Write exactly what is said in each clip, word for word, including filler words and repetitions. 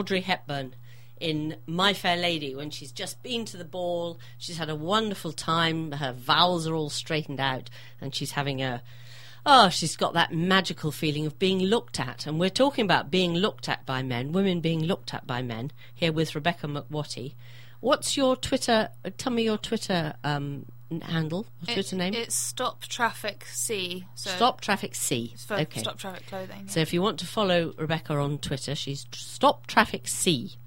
Audrey Hepburn in My Fair Lady, when she's just been to the ball, she's had a wonderful time, her vowels are all straightened out, and she's having a, oh, she's got that magical feeling of being looked at. And we're talking about being looked at by men, women being looked at by men, here with Rebecca McWatty. What's your Twitter, uh, tell me your Twitter um, handle, your it, Twitter name? It's Stop Traffic C. So Stop Traffic C. It's for okay. Stop Traffic Clothing. Yeah. So if you want to follow Rebecca on Twitter, she's Stop Traffic C.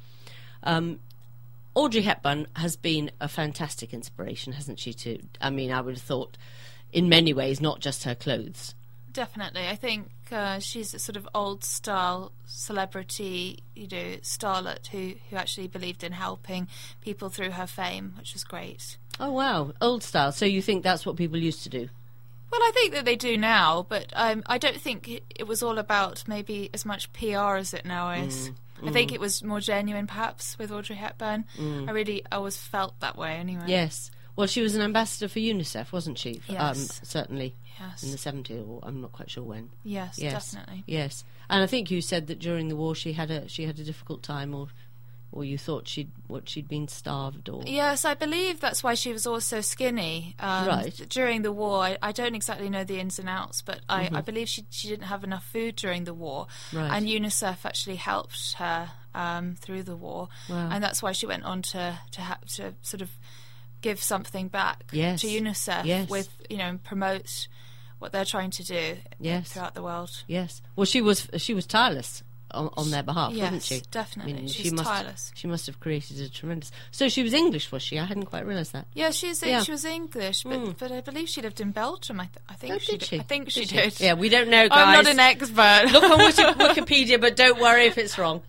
Um, Audrey Hepburn has been a fantastic inspiration, hasn't she? To, I mean, I would have thought, in many ways, not just her clothes. Definitely. I think uh, she's a sort of old-style celebrity, you know, starlet who, who actually believed in helping people through her fame, which was great. Oh, wow. Old style. So you think that's what people used to do? Well, I think that they do now, but um, I don't think it, it was all about maybe as much P R as it now is. Mm. I think it was more genuine, perhaps, with Audrey Hepburn. Mm. I really always felt that way, anyway. Yes. Well, she was an ambassador for UNICEF, wasn't she? Yes. Um, certainly. Yes. In the seventies, or I'm not quite sure when. Yes, yes, definitely. Yes. And I think you said that during the war she had a she had a difficult time, or or you thought she'd what she'd been starved, or yes, I believe that's why she was also skinny. Um, right. During the war, I, I don't exactly know the ins and outs, but I, mm-hmm. I believe she she didn't have enough food during the war, right. and UNICEF actually helped her um, through the war, wow. and that's why she went on to to have to sort of give something back yes. to UNICEF yes. with, you know, promote what they're trying to do yes. throughout the world. Yes. Well, she was she was tireless on, on their behalf, yes, wasn't she? Definitely. I mean, She's she must, tireless. She must have created a tremendous... So she was English, was she? I hadn't quite realised that. Yeah, she's yeah. she was English, but mm. but I believe she lived in Belgium. I, th- I think oh, she did. She? I think she did. did. She? Yeah, we don't know, guys. I'm not an expert. Look on Wikipedia, but don't worry if it's wrong.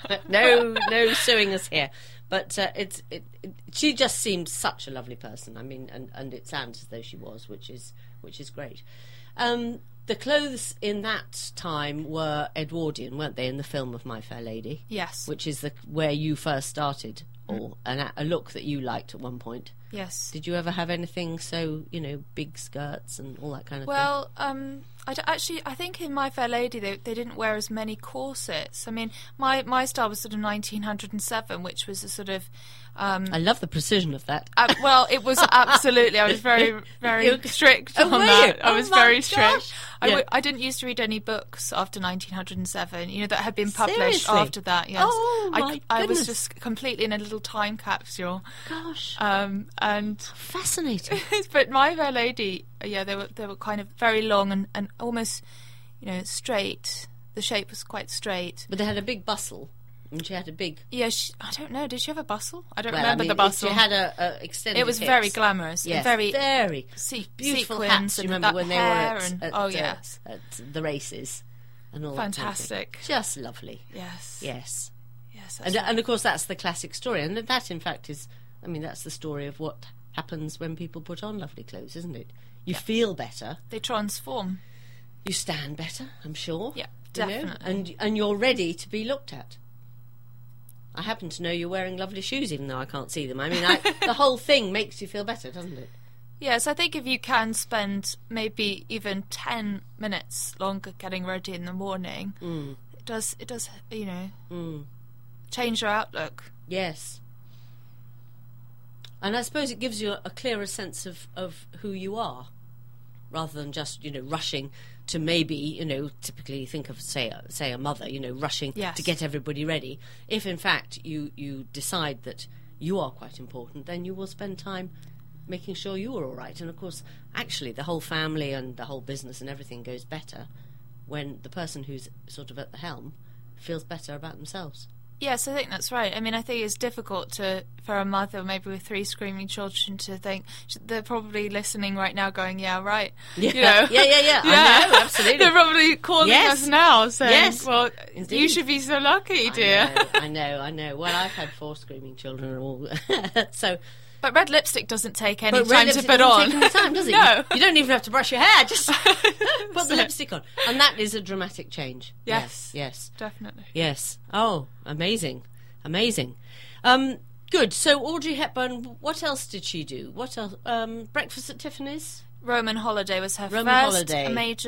no, no suing us here. But uh, it's it, it, she just seemed such a lovely person. I mean, and, and it sounds as though she was, which is which is great. Um, the clothes in that time were Edwardian, weren't they, in the film of My Fair Lady? Yes. Which is the where you first started, or an, a look that you liked at one point. Yes. Did you ever have anything so, you know, big skirts and all that kind of well, thing? Well, um, I d- actually, I think in My Fair Lady they they didn't wear as many corsets. I mean, my, my style was sort of nineteen oh seven, which was a sort of... Um, I love the precision of that. Uh, well, it was absolutely. I was very, very You're, strict oh, on were that. You? I oh was very gosh. strict. I, yeah. w- I didn't used to read any books after nineteen oh seven. You know, that had been published Seriously? after that. Yes. Oh my I, goodness. I was just completely in a little time capsule. Gosh. Um, and fascinating. But My Fair Lady, yeah, they were they were kind of very long and, and almost, you know, straight. The shape was quite straight. But they had a big bustle. And she had a big... Yeah, she, I don't know. Did she have a bustle? I don't well, remember I mean, the bustle. She had a, a extended It was hips. very glamorous. Yes, very, very. Se- Beautiful sequins hats. You and remember that when they hair were at, and, at, oh, uh, yes. at the races and all Fantastic. that kind of thing. Just lovely. Yes. Yes. Yes. And, right. and, of course, that's the classic story. And that, in fact, is... I mean, that's the story of what happens when people put on lovely clothes, isn't it? You yeah. feel better. They transform. You stand better, I'm sure. Yeah, definitely. Know? And, and you're ready to be looked at. I happen to know you're wearing lovely shoes, even though I can't see them. I mean, I, the whole thing makes you feel better, doesn't it? Yes, I think if you can spend maybe even ten minutes longer getting ready in the morning, mm. it does, it does, you know, mm. change your outlook. Yes. And I suppose it gives you a clearer sense of, of who you are, rather than just, you know, rushing to maybe, you know, typically think of, say, a, say a mother, you know, rushing yes. to get everybody ready. If, in fact, you, you decide that you are quite important, then you will spend time making sure you are all right. And, of course, actually, the whole family and the whole business and everything goes better when the person who's sort of at the helm feels better about themselves. Yes, I think that's right. I mean, I think it's difficult to for a mother, maybe with three screaming children, to think they're probably listening right now, going, "Yeah, right." Yeah, you know? yeah, yeah, yeah. yeah. I know, absolutely. They're probably calling yes. us now, saying, yes. "Well, Indeed. you should be so lucky, dear." I know, I know, I know. Well, I've had four screaming children and all, so. But red lipstick doesn't take any but time red to lipstick put doesn't on. take any time, does it? No, you don't even have to brush your hair. Just put the lipstick on, and that is a dramatic change. Yes, yes, yes. definitely. Yes. Oh, amazing. Amazing. Um, good. So Audrey Hepburn, what else did she do? What else? Um, Breakfast at Tiffany's? Roman Holiday was her Roman first Holiday. major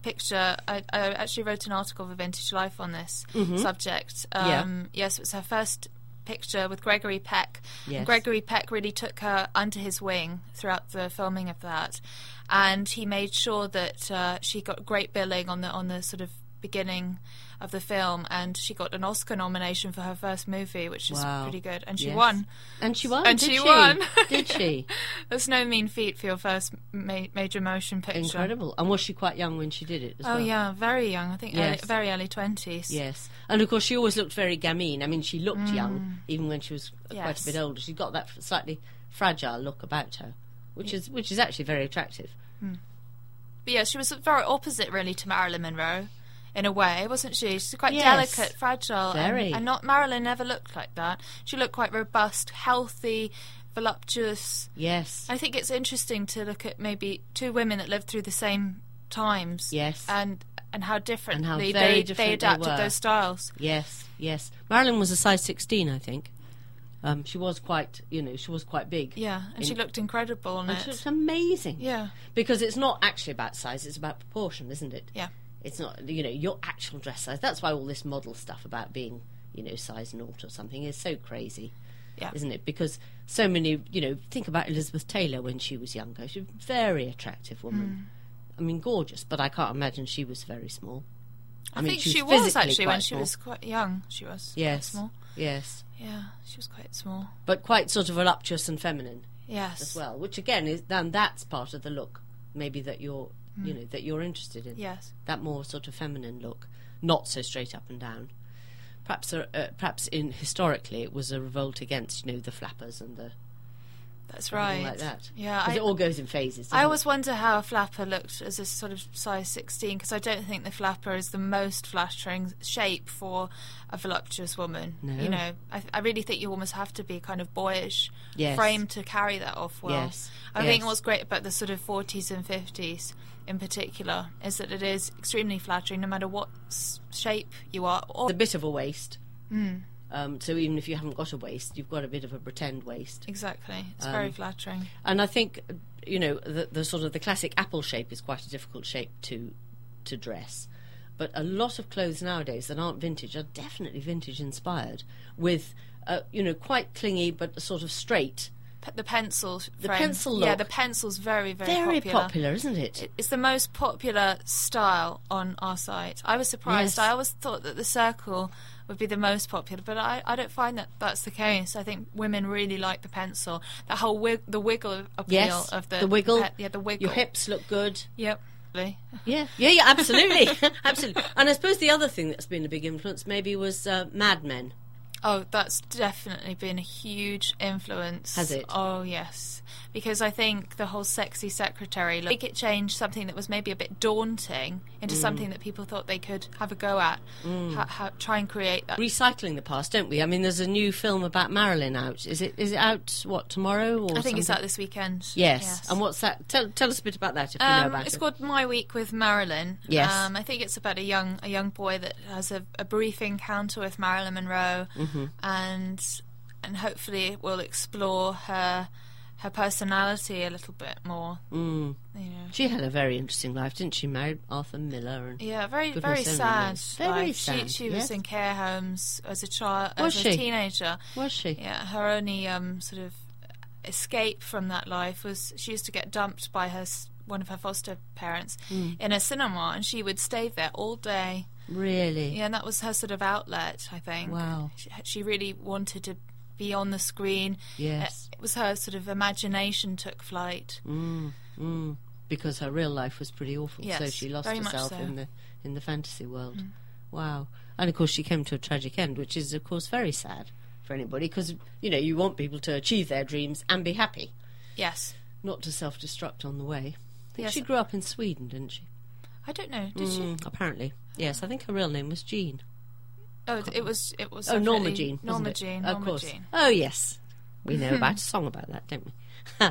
picture, I, I actually wrote an article for Vintage Life on this Mhm. subject. Yeah. Um, Yes, it was her first picture with Gregory Peck. Yes. And Gregory Peck really took her under his wing throughout the filming of that, and he made sure that uh, she got great billing on the on the sort of beginning of the film, and she got an Oscar nomination for her first movie, which is Wow. pretty good, and she Yes. won. And she won. And did she she won. Did she? That's no mean feat for your first ma- major motion picture. Incredible. And was she quite young when she did it as Oh well? yeah, very young. I think Yes. early, very early twenties. Yes. And of course she always looked very gamine. I mean, she looked young even when she was quite Mm. Yes. a bit older. She's got that slightly fragile look about her, which is which is actually very attractive. But yeah, she was very opposite really to Marilyn Monroe. In a way, wasn't she? She's quite Yes. delicate, fragile, Very. And, and not Marilyn never looked like that. She looked quite robust, healthy, voluptuous. Yes. I think it's interesting to look at maybe two women that lived through the same times. Yes. And and how differently And how very they, different they they adapted were. those styles. Yes, yes. Marilyn was a size sixteen, I think. Um, she was quite, you know, she was quite big. Yeah, and In- she looked incredible on And it. she looked amazing. Yeah, Because it's not actually about size, it's about proportion, isn't it? yeah. It's not, you know, your actual dress size. That's why all this model stuff about being, you know, size naught or something is so crazy, Yeah. isn't it? Because so many, you know, think about Elizabeth Taylor when she was younger. She was a very attractive woman. Mm. I mean, gorgeous, but I can't imagine she was very small. I, mean, think she was she was physically actually when quite she small. was quite young. She was quite Yes, small. yes. Yeah, she was quite small. But quite sort of voluptuous and feminine Yes. as well, which again is then that's part of the look maybe that you're you know that you're interested in. Yes. That more sort of feminine look, not so straight up and down. Perhaps uh, uh, perhaps in historically it was a revolt against, you know, the flappers and the That's everything right. like that. Yeah, because I, it all goes in phases. doesn't I it? always wonder how a flapper looked as a sort of size sixteen, because I don't think the flapper is the most flattering shape for a voluptuous woman. No. You know, I, I really think you almost have to be kind of boyish Yes. frame to carry that off well. Yes, I think yes. what's great about the sort of forties and fifties in particular is that it is extremely flattering no matter what s- shape you are. Or, a bit of a waist. Mm, Um, so even if you haven't got a waist, you've got a bit of a pretend waist. exactly. It's Um, very flattering. And I think, you know, the, the sort of the classic apple shape is quite a difficult shape to to dress. But a lot of clothes nowadays that aren't vintage are definitely vintage inspired, with, uh, you know, quite clingy but sort of straight. P- the pencil The frame. pencil Yeah, look. the pencil's very, very, Very popular. popular, isn't it? It- It's the most popular style on our site. I was surprised. Yes. I always thought that the circle would be the most popular, but I, I don't find that that's the case. I think women really like the pencil. The whole wig, the wiggle appeal Yes, of the the wiggle. pe- yeah, the wiggle. Your hips look good. Yep. Yeah, yeah, yeah, absolutely, absolutely. And I suppose the other thing that's been a big influence maybe was uh, Mad Men. Oh, that's definitely been a huge influence. Has it? Oh, yes. Because I think the whole sexy secretary look, I think it changed something that was maybe a bit daunting into something that people thought they could have a go at. Ha- ha- try and create that. Recycling the past, don't we? I mean, there's a new film about Marilyn out. Is it? Is it out? What, tomorrow? Or I think it's something? out this weekend. Yes. And what's that? Tell, tell us a bit about that if you know Um, about it's it. called My Week with Marilyn. Yes. Um, I think it's about a young a young boy that has a, a brief encounter with Marilyn Monroe, Mm-hmm. and and hopefully it will explore her her personality a little bit more. Mm. You know. She had a very interesting life, didn't she? Married Arthur Miller. And Yeah, very Goodness very only sad. knows. Very life. sad, She she yes. was in care homes as a child, Was as she? a teenager. Was she? Yeah, her only um, sort of escape from that life was she used to get dumped by her s- one of her foster parents Mm. in a cinema, and she would stay there all day. Really? Yeah, and that was her sort of outlet, I think. Wow. She, she really wanted to be on the screen. Yes. Uh, It was her sort of imagination took flight. Mm. Mm. Because her real life was pretty awful, so Yes, she lost very much herself so. in the in the fantasy world. Mm. Wow. And of course, she came to a tragic end, which is of course very sad for anybody, because you know you want people to achieve their dreams and be happy, Yes. not to self-destruct on the way. I think Yes. she grew up in Sweden, didn't she? I don't know. Did she? Mm, apparently, yes. I think her real name was Jean. Oh, it- it was. It was. Oh, Norma definitely- Jean. Norma wasn't it? Jean. Of Norma course. Jean. Oh, yes. We know about a song about that, don't we?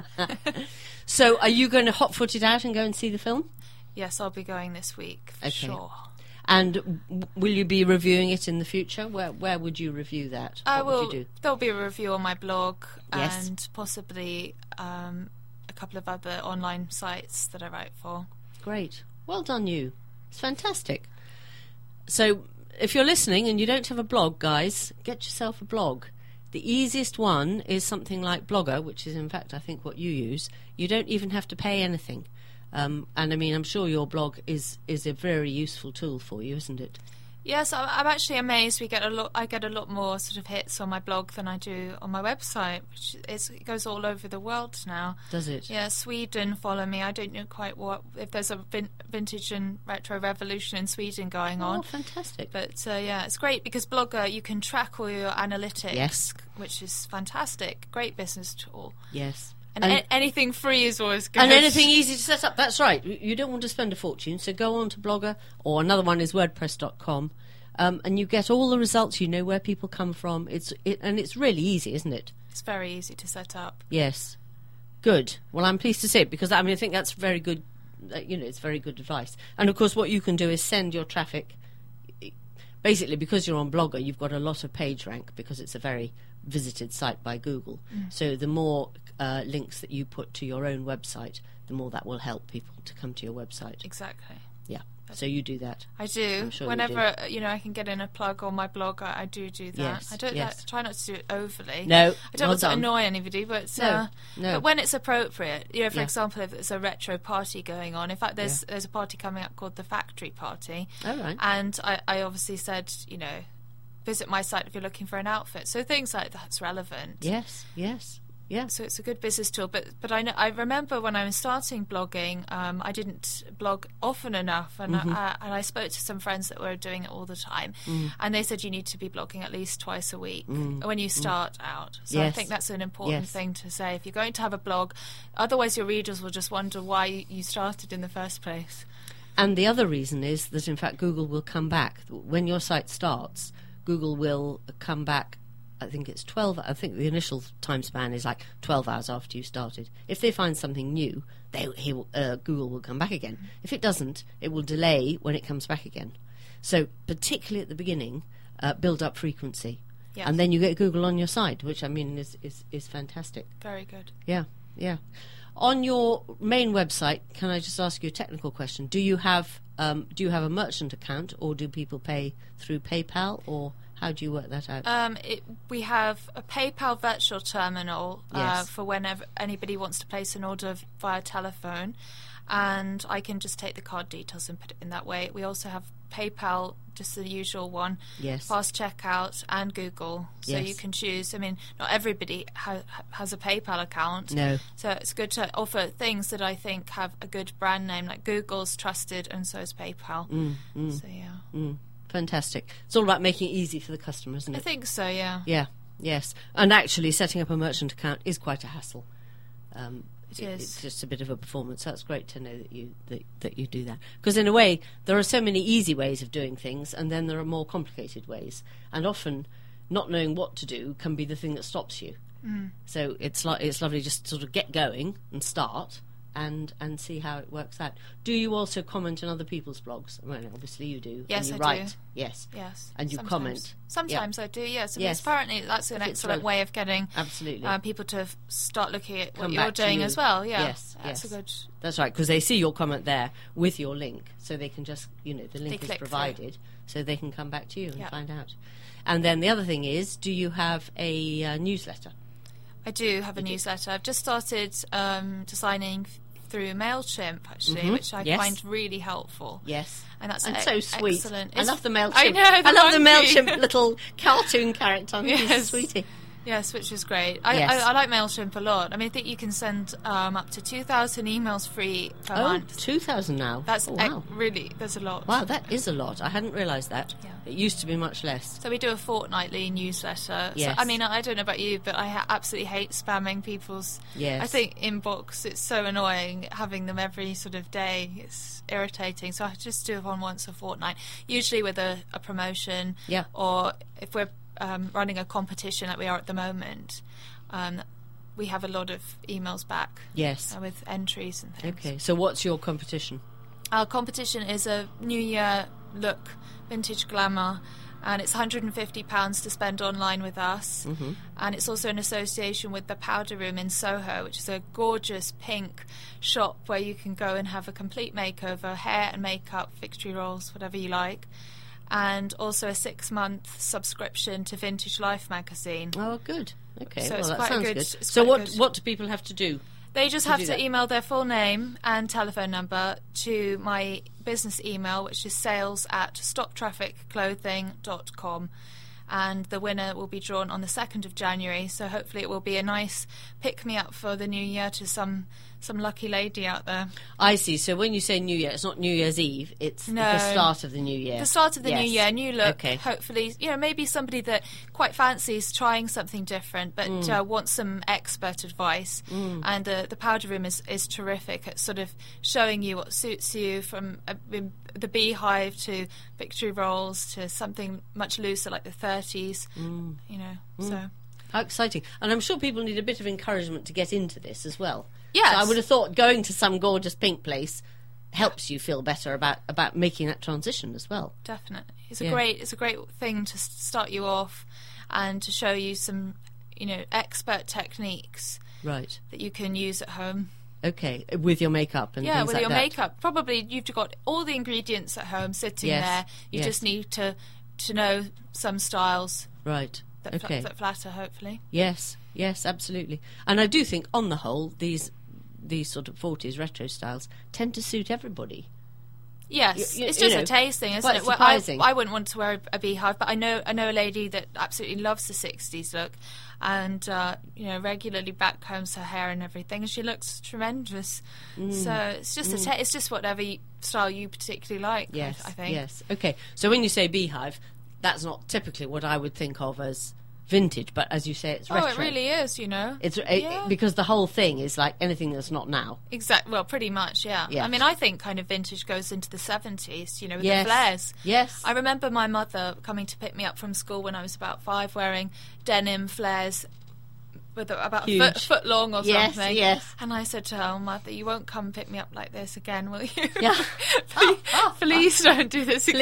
So, are you going to hot-foot it out and go and see the film? Yes, I'll be going this week for Okay. sure. And w- will you be reviewing it in the future? Where where would you review that? I what will. would you do? There'll be a review on my blog Yes. and possibly um, a couple of other online sites that I write for. Great. Well done, you. It's fantastic. So if you're listening and you don't have a blog, guys, get yourself a blog. The easiest one is something like Blogger, which is in fact I think what you use. You don't even have to pay anything. Um, and I mean, I'm sure your blog is, is a very useful tool for you, isn't it? Yes, I'm I'm actually amazed. We get a lot. I get a lot more sort of hits on my blog than I do on my website, which is, it goes all over the world now. Does it? Yeah, Sweden follow me. I don't know quite what if there's a vin- vintage and retro revolution in Sweden going on. Oh, fantastic! But uh, yeah, it's great because Blogger you can track all your analytics. Yes, which is fantastic. Great business tool. Yes. And, and a- anything free is always good. And anything easy to set up. That's right. You don't want to spend a fortune, so go on to Blogger, or another one is WordPress dot com, um, and you get all the results. You know where people come from. It's it, and it's really easy, isn't it? It's very easy to set up. Yes. Good. Well, I'm pleased to say it because I mean I think that's very good. Uh, you know, it's very good advice. And of course, what you can do is send your traffic. Basically, because you're on Blogger, you've got a lot of page rank because it's a very visited site by Google. Mm. So the more uh, links that you put to your own website, the more that will help people to come to your website. Exactly. Yeah. So you do that. I do. Sure Whenever you, do. you know I can get in a plug on my blog, I, I do do that. Yes, I don't yes. like, try not to do it overly. No, I don't well want to done. annoy anybody, but no, uh, no. but when it's appropriate, you know, for yeah. example, if there's a retro party going on. In fact, there's yeah. there's a party coming up called the Factory Party. Oh, right. And I, I obviously said, you know, visit my site if you're looking for an outfit. So things like that's relevant. Yes, yes. Yeah. So it's a good business tool, but but I know, I remember when I was starting blogging, um, I didn't blog often enough, and mm-hmm. I, and I spoke to some friends that were doing it all the time, mm. and they said you need to be blogging at least twice a week mm. when you start mm. out. So yes. I think that's an important yes. thing to say. If you're going to have a blog, otherwise your readers will just wonder why you started in the first place. And the other reason is that in fact Google will come back when your site starts. Google will come back. I think it's twelve. I think the initial time span is like twelve hours after you started. If they find something new, they he will, uh, Google will come back again. Mm. If it doesn't, it will delay when it comes back again. So particularly at the beginning, uh, build up frequency, yes. and then you get Google on your side, which I mean is is, is fantastic. Very good. Yeah, yeah. On your main website, can I just ask you a technical question? Do you have um, do you have a merchant account, or do people pay through PayPal, or how do you work that out? Um, it, we have a PayPal virtual terminal uh, yes. for whenever anybody wants to place an order via telephone, and I can just take the card details and put it in that way. We also have PayPal, just the usual one, yes. fast checkout, and Google. So yes. you can choose. I mean, not everybody ha- has a PayPal account. No. So it's good to offer things that I think have a good brand name, like Google's trusted, and so is PayPal. Mm, mm, so, yeah. Mm. Fantastic. It's all about making it easy for the customer, isn't it? I think so, yeah. Yeah, yes. And actually, setting up a merchant account is quite a hassle. Um, it it, is. It's just a bit of a performance. That's great to know that you that, that you do that. Because in a way, there are so many easy ways of doing things, and then there are more complicated ways. And often, not knowing what to do can be the thing that stops you. Mm. So it's lo- it's lovely just to sort of get going and start. And, and see how it works out. Do you also comment on other people's blogs? Well, obviously you do. Yes, and you I write. do. Yes. Yes. And you Sometimes. comment. Sometimes yeah. I do, yes. yes. Apparently that's an if excellent way of getting absolutely uh, people to f- start looking at Come what you're doing you. as well. Yeah. Yes, that's yes. a good. That's right, because they see your comment there with your link, so they can just, you know, the link They is provided, through. so they can come back to you and yep. find out. And then the other thing is, do you have a uh, newsletter? I do have a you newsletter. Do. I've just started um, designing through MailChimp, actually, mm-hmm. which I yes. find really helpful. Yes. And that's and e- so sweet. Excellent. I It's, love the MailChimp. I know, the I love the monkey. MailChimp little cartoon character. I think Yes. he's a sweetie. Yes, which is great. I, Yes. I, I like MailChimp a lot. I mean, I think you can send um, up to two thousand emails free per Oh, month. two thousand now. That's oh, ec- wow. really, there's a lot. Wow, that is a lot. I hadn't realised that. Yeah. It used to be much less. So we do a fortnightly newsletter. Yes. So, I mean, I don't know about you, but I ha- absolutely hate spamming people's, Yes. I think, inbox. It's so annoying having them every sort of day. It's irritating. So I just do one once a fortnight, usually with a, a promotion. Yeah. Or if we're um, running a competition like we are at the moment, um, we have a lot of emails back. Yes. Uh, with entries and things. Okay, so what's your competition? Our competition is a New Year look, vintage glamour, And it's one hundred fifty pounds to spend online with us. Mm-hmm. And it's also in association with the Powder Room in Soho, which is a gorgeous pink shop where you can go and have a complete makeover, hair and makeup, Victory Rolls, whatever you like. And also a six-month subscription to Vintage Life magazine. Oh, good. Okay, So well, it's that quite sounds good- good. it's So quite what good. what do people have to do? They just to have do to that? email their full name and telephone number to my business email, which is sales at stop traffic clothing dot com. And the winner will be drawn on the second of January, so hopefully it will be a nice pick-me-up for the new year to some some lucky lady out there. I see. So when you say New Year, it's not New Year's Eve. It's No. the start of the new year. The start of the Yes. new year, new look, Okay. hopefully, you know, maybe somebody that quite fancies trying something different but Mm. uh, wants some expert advice. And uh, the Powder Room is, is terrific at sort of showing you what suits you, from uh, in- the Beehive to Victory Rolls to something much looser like the thirties, Mm. you know, so... How exciting. And I'm sure people need a bit of encouragement to get into this as well. Yes. So I would have thought going to some gorgeous pink place helps you feel better about, about making that transition as well. Definitely, it's a Yeah. great it's a great thing to s- start you off and to show you some, you know, expert techniques Right. that you can use at home. Okay. With your makeup and Yeah, things with like your that. makeup, probably you've got all the ingredients at home sitting Yes, there. You yes. just need to to know some styles Right. that, fla- Okay. that flatter, hopefully. Yes. Yes, absolutely. And I do think, on the whole, these these sort of forties retro styles tend to suit everybody. Yes, You- you- it's you just know, a tasting, isn't quite it? Well, I, surprising. I wouldn't want to wear a, a beehive, but I know I know a lady that absolutely loves the sixties look, and uh, you know, regularly backcombs her hair and everything, and she looks tremendous. Mm. So it's just a ta- it's just whatever you, style you particularly like. I- Yes. I, think. Yes. Okay. So when you say Beehive, that's not typically what I would think of as vintage, but as you say, it's Oh, retro. it really is. You know. It's it, Yeah. because the whole thing is like anything that's not now. Exactly. Well, pretty much, yeah. Yes. I mean, I think kind of vintage goes into the seventies, you know, with Yes. the flares. Yes. I remember my mother coming to pick me up from school when I was about five, wearing denim flares with a, about a Huge. foot, foot long or Yes, something. yes. And I said to her, oh, Mother, you won't come pick me up like this again, will you? Yeah. please, please don't do this again.